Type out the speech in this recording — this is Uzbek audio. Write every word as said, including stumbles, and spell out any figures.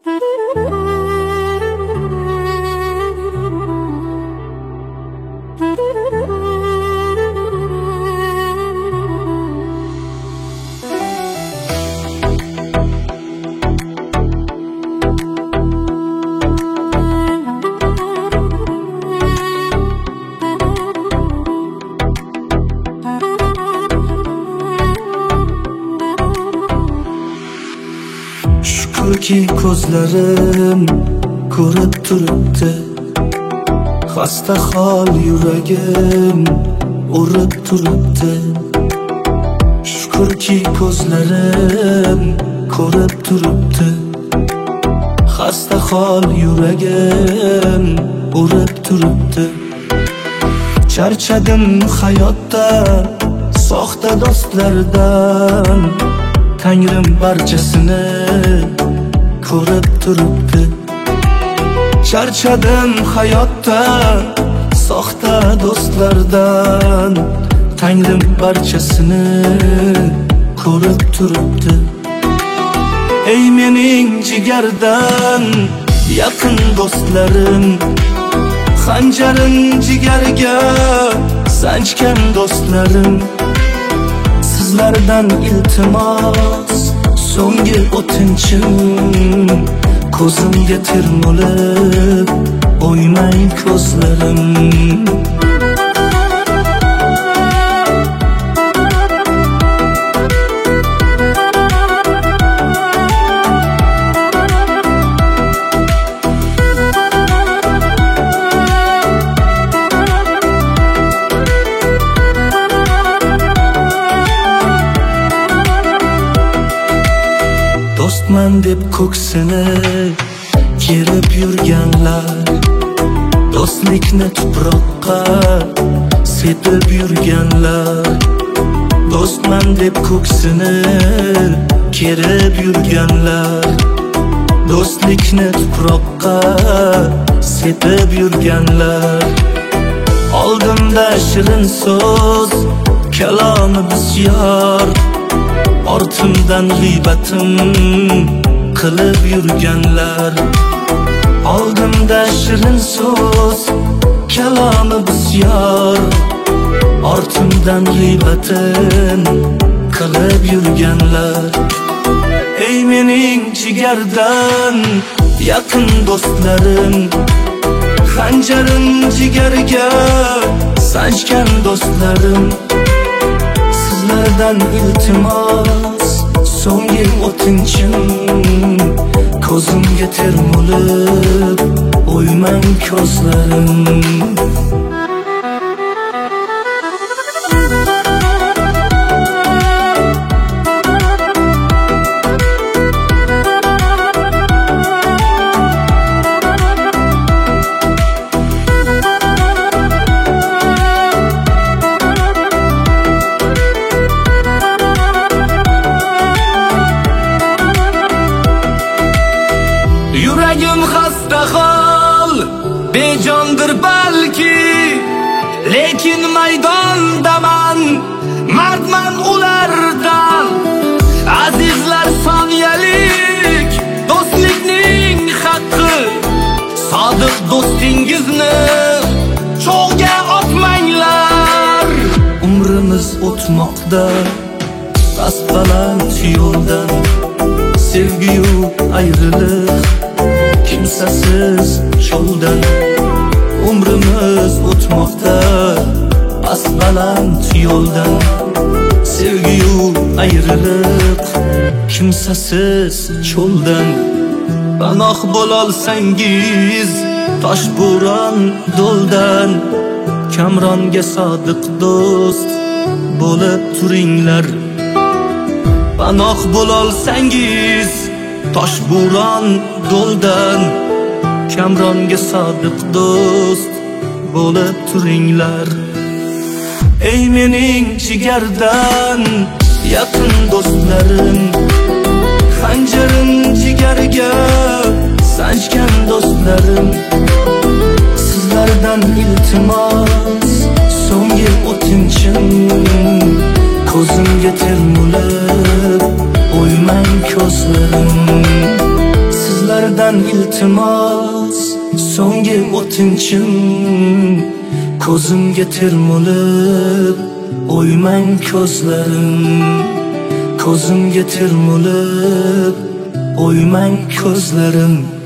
Shukrki ko'zlarim ko'rib turibdi, xasta hol yuragim urib turibdi. Shukrki ko'zlarim ko'rib turibdi, xasta hol yuragim urib turibdi. Charchadim hayotdan, soxta do'stlardan, Tangrim barchasini ko'rib turibdi. Charchadim hayotdan, soxta do'stlardan, Tangrim barchasini ko'rib turibdi. Ey mening jigardan yaqin do'stlarim, xanjarin jigarga sanchgan do'stlarim, sizlardan iltimos so'nggi o'tinchim, ko'zimga termulib o'ymang ko'zlarim. Do'stman deb ko'ksini kerib yurganlar, do'stlikni tuproqqa sepib yurganlar. Do'stman deb ko'ksini kerib yurganlar, do'stlikni tuproqqa sepib yurganlar. Oldimda shirin so'z, kalomi bisyor, ortimdan g'iybatim qilib yurganlar. Oldimda shirin so'z, kalomi bisyor, ortimdan g'iybatim qilib yurganlar. Ey mening jigardan yaqin do'stlarim, xanjarin jigarga sanchgan do'stlarim, sizlardan iltimos so'nggi o'tinchim, ko'zimga termulib o'ymang ko'zlarim. Yuragim xasta hol, bejondir balki, lekin maydondaman, mardman ulardan. Azizlar soniyalik, do'stlikning haqqi, sodiq do'stingizni cho'g'ga otmanglar. Umrimiz o'tmoqda past-baland yo'ldan, sevgi-yu ayriliq kimsasiz cho'ldan. Umrimiz o'tmoqda past-baland yo'ldan, sevgi-yu ayriliq kimsasiz cho'ldan. Panoh bo'lolsangiz toshbo'ron do'ldan, Kamronga sodiq do'st bo'lib turinglar. Panoh bo'lolsangiz toshbo'ron do'ldan, Kamronga sodiq do'st bo'lib turinglar. Ey mening jigardan yaqin do'stlarim, xanjarin jigarga sanchgan do'stlarim, sizlardan iltimos so'nggi o'tinchim, ko'zimga termulib o'ymang ko'zlarim. Sizlardan iltimos so'nggi o'tinchim, ko'zimga termulib o'ymang ko'zlarim, ko'zimga termulib o'ymang ko'zlarim.